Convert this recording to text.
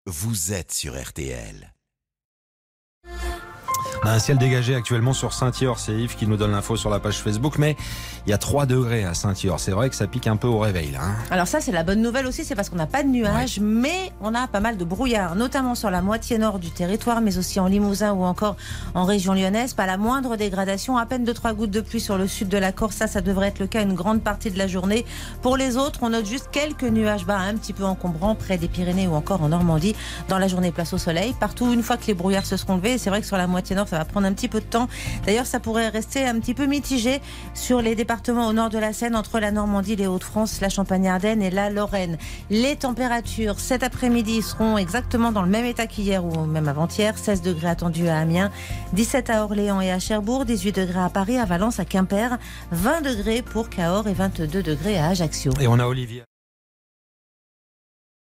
Vous êtes sur RTL. On a un ciel dégagé actuellement sur Saint-Yor, c'est Yves qui nous donne l'info sur la page Facebook, mais il y a 3 degrés à Saint-Yor. C'est vrai que ça pique un peu au réveil là. Alors ça c'est la bonne nouvelle aussi, c'est parce qu'on n'a pas de nuages, mais on a pas mal de brouillard, notamment sur la moitié nord du territoire, mais aussi en Limousin ou encore en région lyonnaise. Pas la moindre dégradation, à peine 2-3 gouttes de pluie sur le sud de la Corse, ça devrait être le cas une grande partie de la journée. Pour les autres, on note juste quelques nuages bas un petit peu encombrants près des Pyrénées ou encore en Normandie. Dans la journée, place au soleil, partout une fois que les brouillards se seront levés. C'est vrai que sur la moitié nord, ça va prendre un petit peu de temps. D'ailleurs, ça pourrait rester un petit peu mitigé sur les départements au nord de la Seine, entre la Normandie, les Hauts-de-France, la Champagne-Ardenne et la Lorraine. Les températures cet après-midi seront exactement dans le même état qu'hier ou même avant-hier. 16 degrés attendus à Amiens, 17 à Orléans et à Cherbourg, 18 degrés à Paris, à Valence, à Quimper, 20 degrés pour Cahors et 22 degrés à Ajaccio. Et on a Olivier.